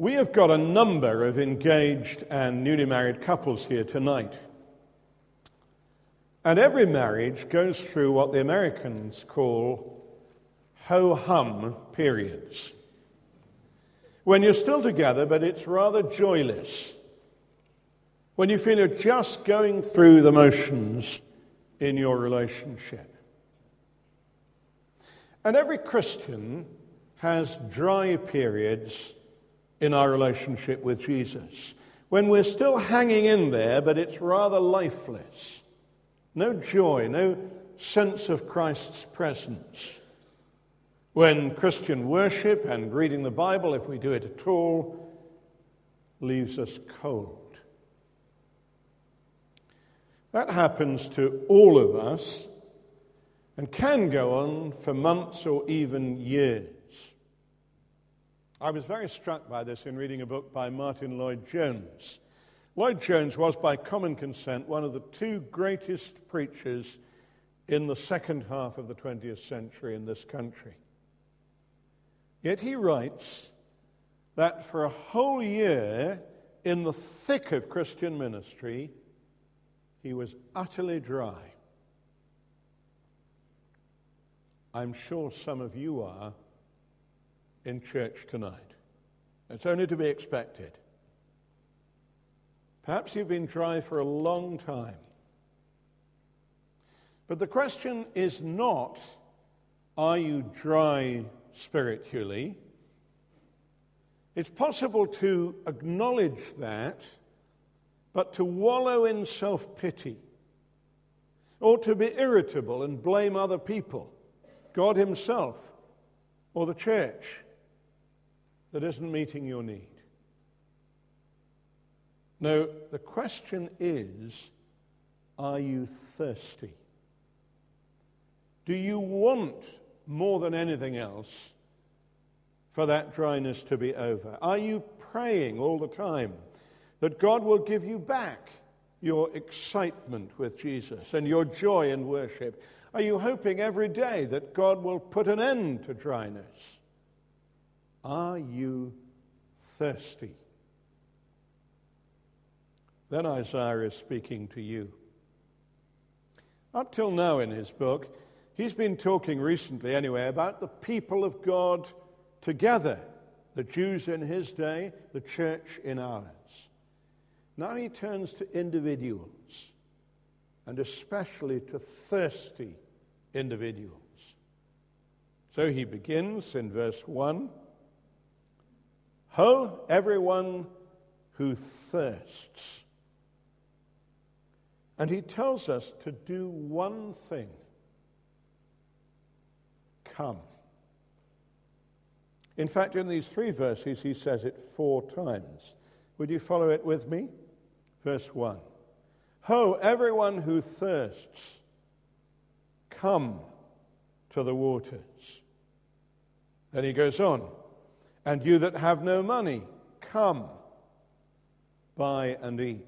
We have got a number of engaged and newly married couples here tonight. And every marriage goes through what the Americans call ho-hum periods. When you're still together, but it's rather joyless. When you feel you're just going through the motions in your relationship. And every Christian has dry periods in our relationship with Jesus, when we're still hanging in there, but it's rather lifeless. No joy, no sense of Christ's presence. When Christian worship and reading the Bible, if we do it at all, leaves us cold. That happens to all of us and can go on for months or even years. I was very struck by this in reading a book by Martin Lloyd-Jones. Lloyd-Jones was, by common consent, one of the two greatest preachers in the second half of the 20th century in this country. Yet he writes that for a whole year, in the thick of Christian ministry, he was utterly dry. I'm sure some of you are in church tonight. It's only to be expected. Perhaps you've been dry for a long time. But the question is not, are you dry spiritually? It's possible to acknowledge that, but to wallow in self-pity, or to be irritable and blame other people, God himself, or the church, that isn't meeting your need. No, the question is, are you thirsty? Do you want, more than anything else, for that dryness to be over? Are you praying all the time that God will give you back your excitement with Jesus and your joy in worship? Are you hoping every day that God will put an end to dryness? Are you thirsty? Then Isaiah is speaking to you. Up till now in his book, he's been talking recently anyway about the people of God together, the Jews in his day, the church in ours. Now he turns to individuals, and especially to thirsty individuals. So he begins in verse 1, Ho, everyone who thirsts. And he tells us to do one thing. Come. In fact, in these 3 verses, he says it 4 times. Would you follow it with me? Verse 1. Ho, everyone who thirsts, come to the waters. Then he goes on. And you that have no money, come, buy and eat.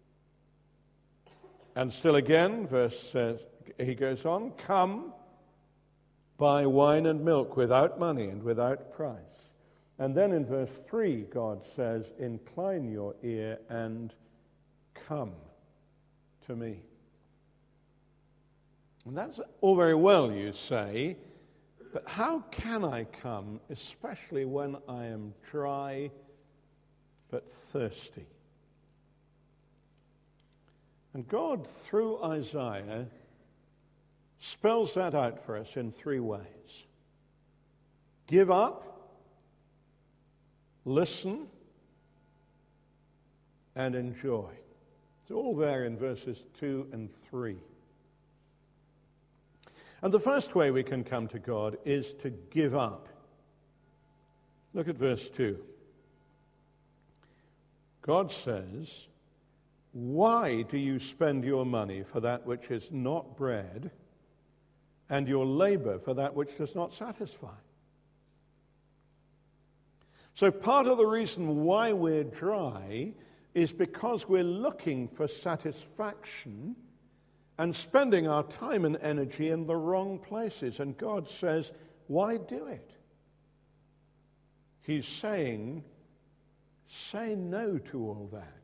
And still again, he goes on, come, buy wine and milk without money and without price. And then in verse 3, God says, incline your ear and come to me. And that's all very well, you say, but how can I come, especially when I am dry but thirsty? And God, through Isaiah, spells that out for us in 3 ways. Give up, listen, and enjoy. It's all there in verses 2 and 3. And the first way we can come to God is to give up. Look at verse 2. God says, why do you spend your money for that which is not bread, and your labor for that which does not satisfy? So part of the reason why we're dry is because we're looking for satisfaction and spending our time and energy in the wrong places. And God says, why do it? He's saying, Say no to all that.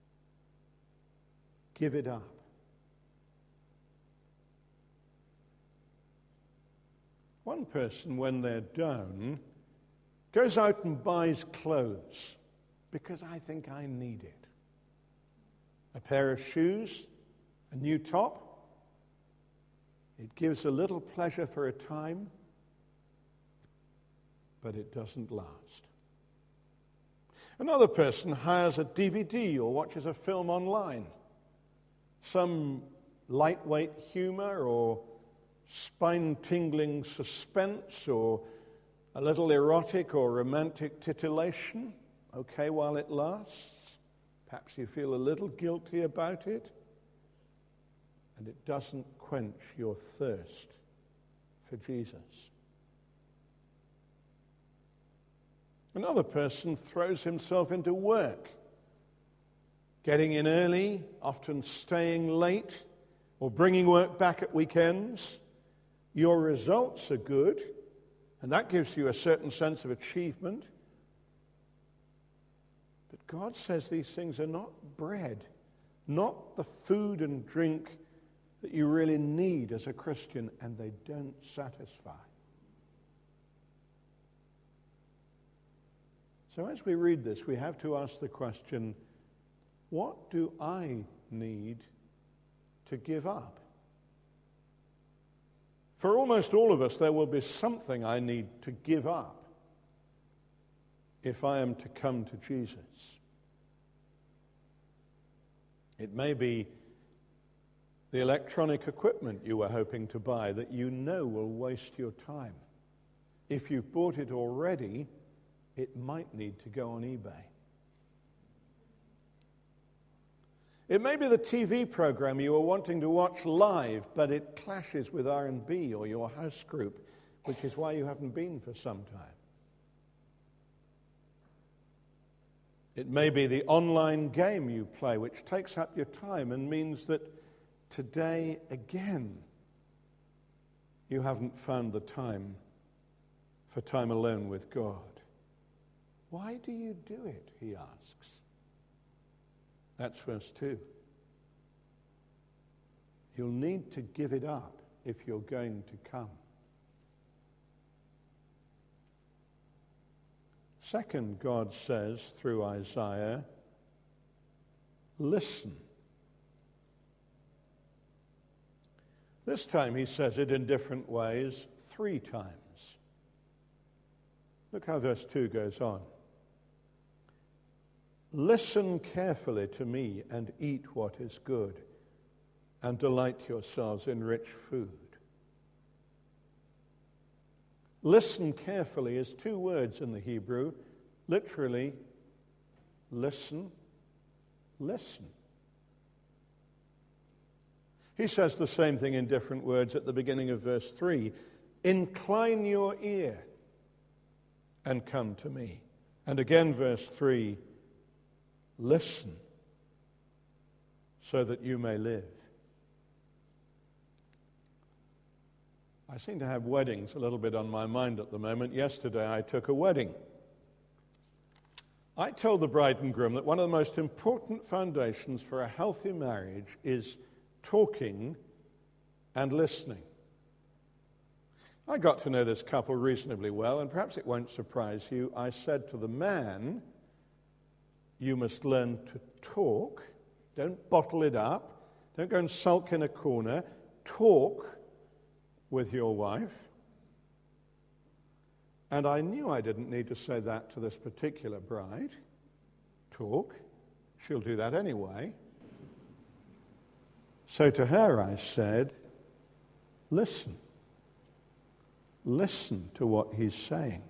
Give it up. One person, when they're down, goes out and buys clothes because I think I need it. A pair of shoes, a new top. It gives a little pleasure for a time, but it doesn't last. Another person hires a DVD or watches a film online. Some lightweight humor or spine-tingling suspense or a little erotic or romantic titillation, okay while it lasts. Perhaps you feel a little guilty about it, and it doesn't quench your thirst for Jesus. Another person throws himself into work, getting in early, often staying late, or bringing work back at weekends. Your results are good, and that gives you a certain sense of achievement. But God says these things are not bread, not the food and drink that you really need as a Christian, and they don't satisfy. So as we read this, we have to ask the question, what do I need to give up? For almost all of us, there will be something I need to give up if I am to come to Jesus. It may be the electronic equipment you were hoping to buy that you know will waste your time. If you've bought it already, it might need to go on eBay. It may be the TV program you are wanting to watch live, but it clashes with R&B or your house group, which is why you haven't been for some time. It may be the online game you play, which takes up your time and means that today again you haven't found the time for time alone with God. Why do you do it, he asks. That's verse 2. You'll need to give it up if you're going to come. Second, God says through Isaiah, listen. This time he says it in different ways 3 times. Look how verse 2 goes on. Listen carefully to me and eat what is good, and delight yourselves in rich food. Listen carefully is 2 words in the Hebrew, literally, listen, listen. He says the same thing in different words at the beginning of verse 3. Incline your ear and come to me. And again, verse 3, listen so that you may live. I seem to have weddings a little bit on my mind at the moment. Yesterday I took a wedding. I told the bride and groom that one of the most important foundations for a healthy marriage is talking and listening. I got to know this couple reasonably well, and perhaps it won't surprise you. I said to the man, you must learn to talk. Don't bottle it up. Don't go and sulk in a corner. Talk with your wife. And I knew I didn't need to say that to this particular bride. Talk. She'll do that anyway. So to her I said, listen. Listen to what he's saying.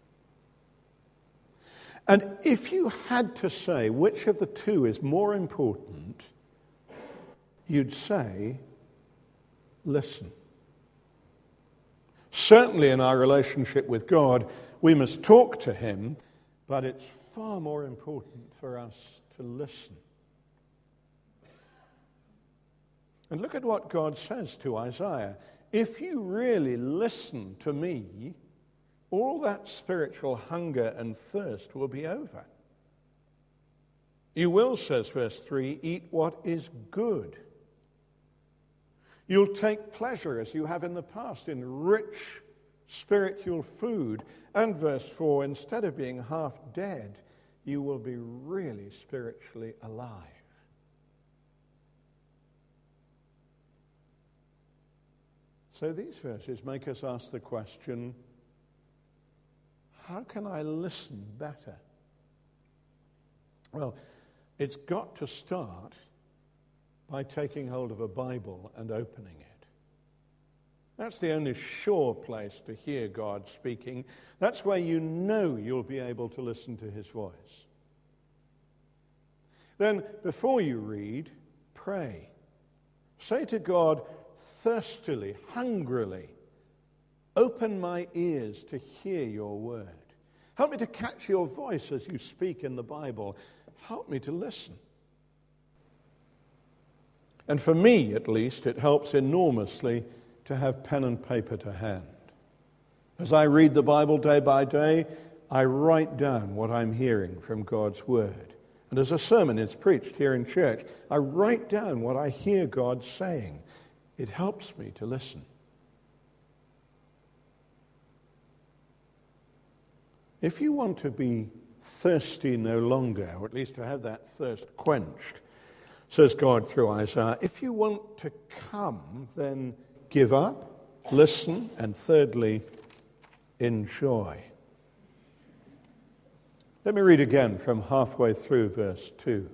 And if you had to say which of the 2 is more important, you'd say, listen. Certainly in our relationship with God, we must talk to him, but it's far more important for us to listen. And look at what God says to Isaiah. If you really listen to me, all that spiritual hunger and thirst will be over. You will, says verse 3, eat what is good. You'll take pleasure, as you have in the past, in rich spiritual food. And verse 4, instead of being half dead, you will be really spiritually alive. So these verses make us ask the question, how can I listen better? Well, it's got to start by taking hold of a Bible and opening it. That's the only sure place to hear God speaking. That's where you know you'll be able to listen to his voice. Then, before you read, pray. Say to God thirstily, hungrily, open my ears to hear your word. Help me to catch your voice as you speak in the Bible. Help me to listen. And for me, at least, it helps enormously to have pen and paper to hand. As I read the Bible day by day, I write down what I'm hearing from God's word. And as a sermon is preached here in church, I write down what I hear God saying. It helps me to listen. If you want to be thirsty no longer, or at least to have that thirst quenched, says God through Isaiah, if you want to come, then give up, listen, and thirdly, enjoy. Let me read again from halfway through verse 2.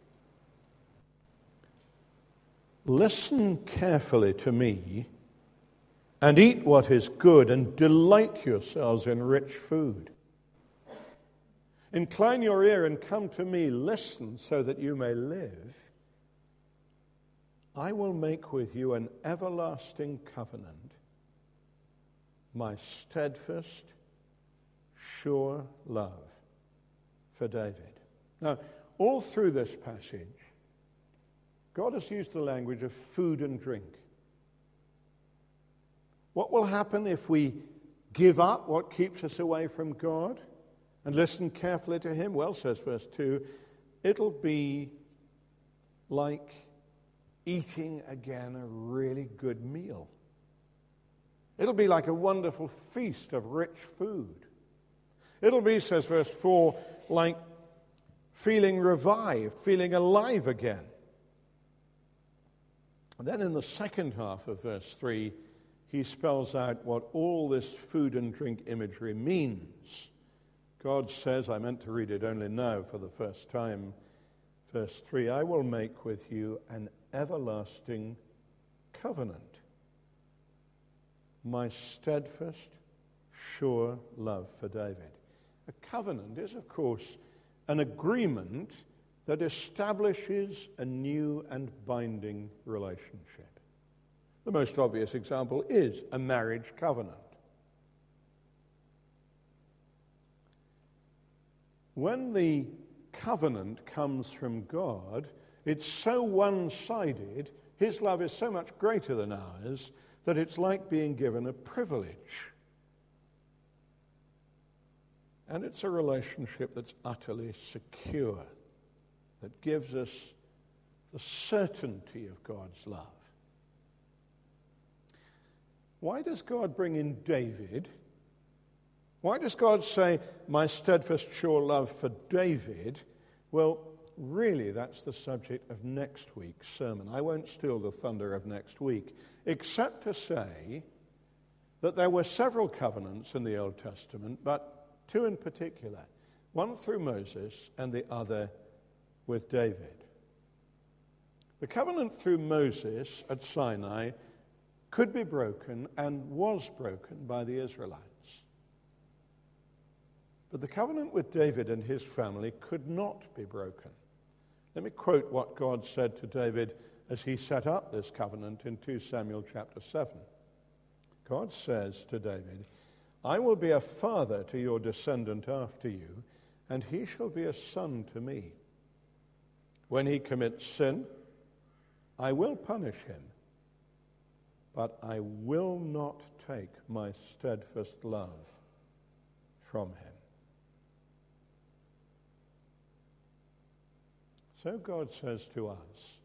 Listen carefully to me, and eat what is good, and delight yourselves in rich food. Incline your ear and come to me. Listen so that you may live. I will make with you an everlasting covenant, my steadfast, sure love for David. Now, all through this passage, God has used the language of food and drink. What will happen if we give up what keeps us away from God and listen carefully to him? Well, says verse 2, it'll be like eating again a really good meal. It'll be like a wonderful feast of rich food. It'll be, says verse 4, like feeling revived, feeling alive again. And then in the second half of verse 3, he spells out what all this food and drink imagery means. God says, I meant to read it only now for the first time, verse 3, I will make with you an everlasting covenant, my steadfast, sure love for David. A covenant is, of course, an agreement that establishes a new and binding relationship. The most obvious example is a marriage covenant. When the covenant comes from God, it's so one-sided, his love is so much greater than ours, that it's like being given a privilege. And it's a relationship that's utterly secure, that gives us the certainty of God's love. Why does God bring in David? Why does God say, my steadfast sure love for David? Well, really, that's the subject of next week's sermon. I won't steal the thunder of next week, except to say that there were several covenants in the Old Testament, but two in particular, one through Moses and the other with David. The covenant through Moses at Sinai could be broken and was broken by the Israelites. But the covenant with David and his family could not be broken. Let me quote what God said to David as he set up this covenant in 2 Samuel chapter 7. God says to David, I will be a father to your descendant after you, and he shall be a son to me. When he commits sin, I will punish him, but I will not take my steadfast love from him. So God says to us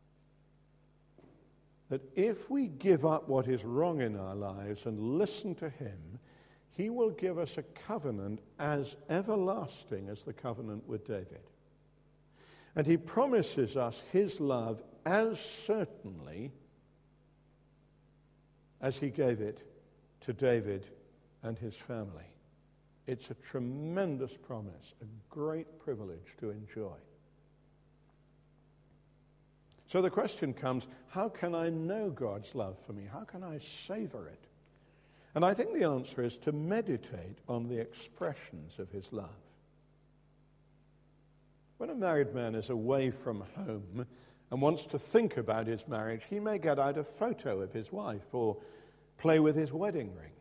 that if we give up what is wrong in our lives and listen to him, he will give us a covenant as everlasting as the covenant with David. And he promises us his love as certainly as he gave it to David and his family. It's a tremendous promise, a great privilege to enjoy. So the question comes, how can I know God's love for me? How can I savor it? And I think the answer is to meditate on the expressions of his love. When a married man is away from home and wants to think about his marriage, he may get out a photo of his wife or play with his wedding ring.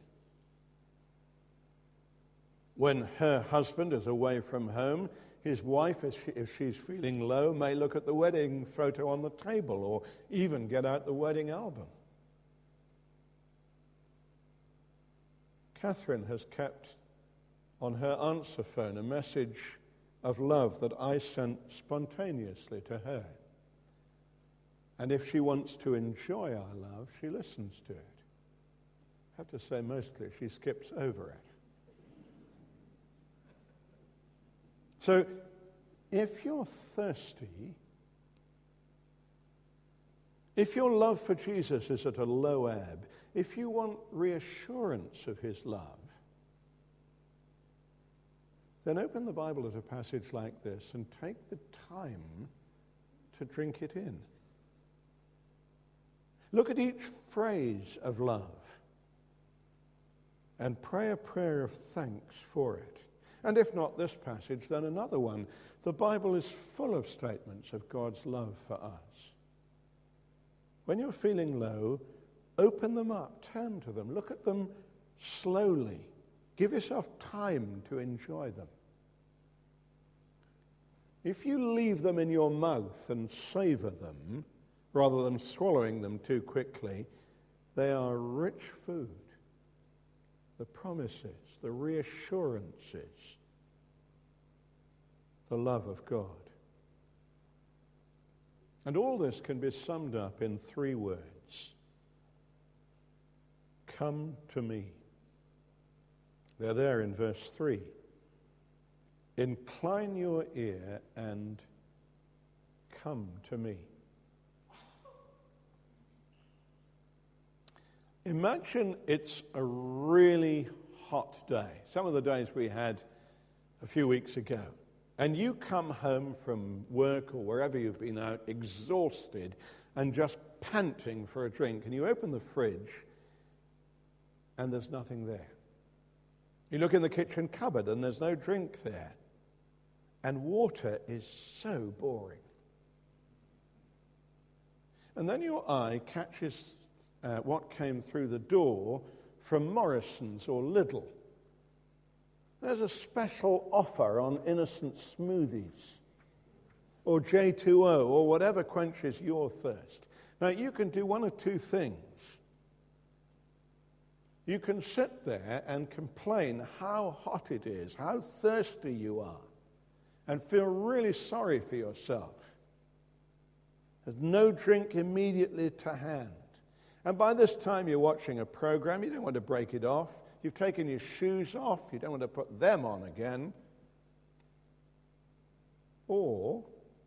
When her husband is away from home, his wife, if she's feeling low, may look at the wedding photo on the table or even get out the wedding album. Catherine has kept on her answer phone a message of love that I sent spontaneously to her. And if she wants to enjoy our love, she listens to it. I have to say mostly she skips over it. So, if you're thirsty, if your love for Jesus is at a low ebb, if you want reassurance of his love, then open the Bible at a passage like this and take the time to drink it in. Look at each phrase of love and pray a prayer of thanks for it. And if not this passage, then another one. The Bible is full of statements of God's love for us. When you're feeling low, open them up, turn to them, look at them slowly. Give yourself time to enjoy them. If you leave them in your mouth and savor them, rather than swallowing them too quickly, they are rich food. The promises, the reassurances, the love of God. And all this can be summed up in 3 words. Come to me. They're there in verse 3. Incline your ear and come to me. Imagine it's a really hot day, some of the days we had a few weeks ago, and you come home from work or wherever you've been out, exhausted and just panting for a drink, and you open the fridge and there's nothing there. You look in the kitchen cupboard and there's no drink there, and water is so boring. And then your eye catches what came through the door from Morrison's or Lidl. There's a special offer on innocent smoothies or J2O or whatever quenches your thirst. Now, you can do one of two things. You can sit there and complain how hot it is, how thirsty you are, and feel really sorry for yourself. There's no drink immediately to hand. And by this time you're watching a program, you don't want to break it off. You've taken your shoes off, you don't want to put them on again. Or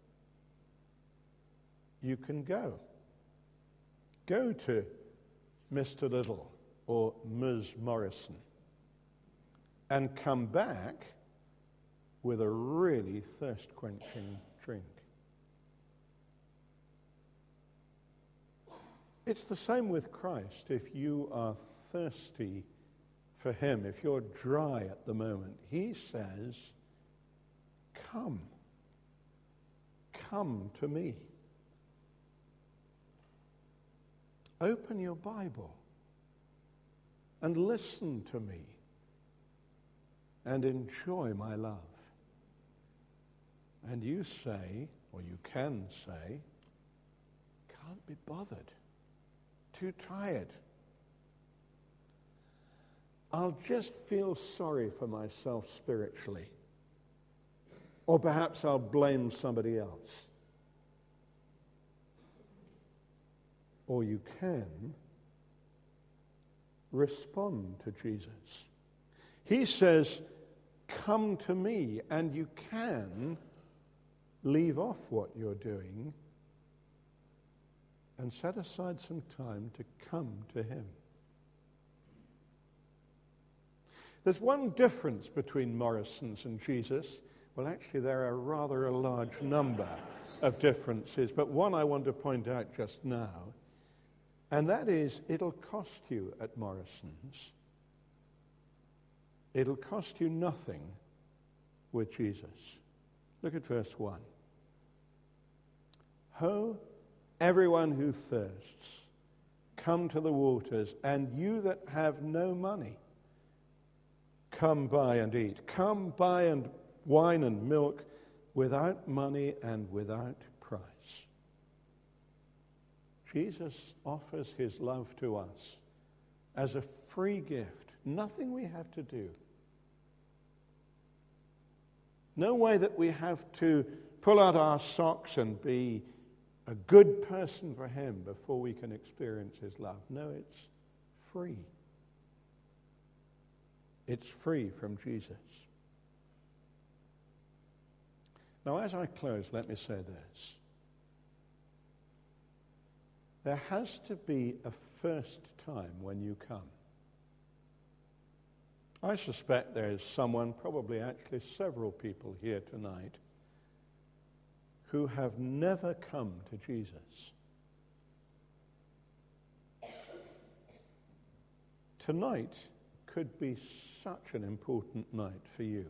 you can go. Go to Mr. Little or Ms. Morrison and come back with a really thirst-quenching drink. It's the same with Christ. If you are thirsty for him, if you're dry at the moment, he says, come to me. Open your Bible and listen to me and enjoy my love. And you say, or you can say, can't be bothered. Too tired. I'll just feel sorry for myself spiritually. Or perhaps I'll blame somebody else. or you can respond to Jesus. He says, come to me, and you can leave off what you're doing and set aside some time to come to him. There's one difference between Morrison's and Jesus. Well, actually, there are rather a large number of differences, but one I want to point out just now, and that is it'll cost you at Morrison's. It'll cost you nothing with Jesus. Look at verse 1. Ho, everyone who thirsts, come to the waters, and you that have no money, come buy and eat. Come buy and wine and milk without money and without price. Jesus offers his love to us as a free gift. Nothing we have to do. No way that we have to pull out our socks and be a good person for him before we can experience his love. No, it's free. It's free from Jesus. Now, as I close, let me say this. There has to be a first time when you come. I suspect there is someone, probably actually several people here tonight, who have never come to Jesus. Tonight could be such an important night for you.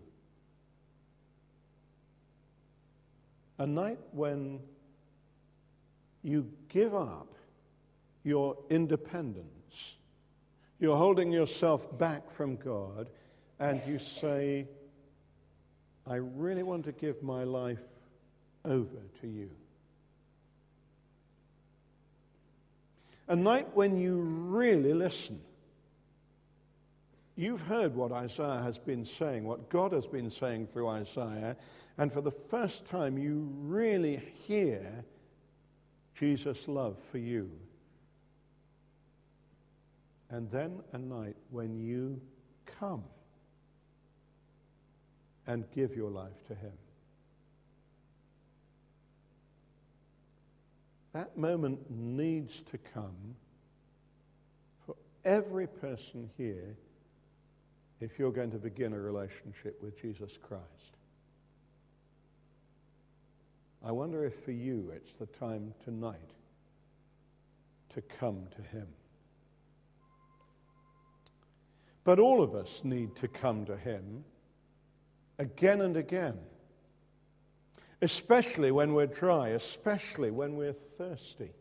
A night when you give up your independence. You're holding yourself back from God, and you say, I really want to give my life over to you. A night when you really listen. You've heard what Isaiah has been saying, what God has been saying through Isaiah, and for the first time you really hear Jesus' love for you. And then a night when you come and give your life to him. That moment needs to come for every person here if you're going to begin a relationship with Jesus Christ. I wonder if for you it's the time tonight to come to him. But all of us need to come to him again and again, especially when we're dry, especially when we're thirsty.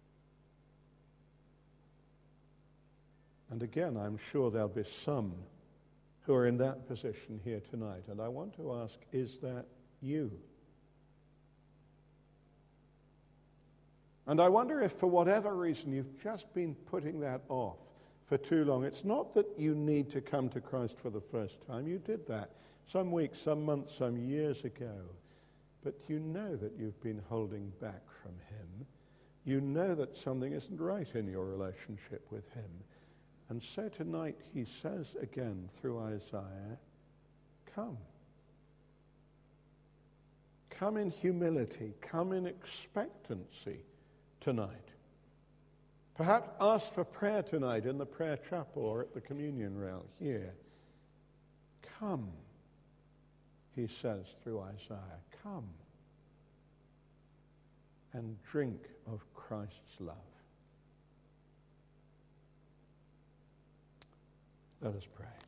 And again, I'm sure there'll be some who are in that position here tonight. And I want to ask, is that you? And I wonder if for whatever reason you've just been putting that off for too long. It's not that you need to come to Christ for the first time. You did that some weeks, some months, some years ago. But you know that you've been holding back from him. You know that something isn't right in your relationship with him. And so tonight he says again through Isaiah, come. Come in humility. Come in expectancy tonight. Perhaps ask for prayer tonight in the prayer chapel or at the communion rail here. Come, he says through Isaiah, come and drink of Christ's love. Let us pray.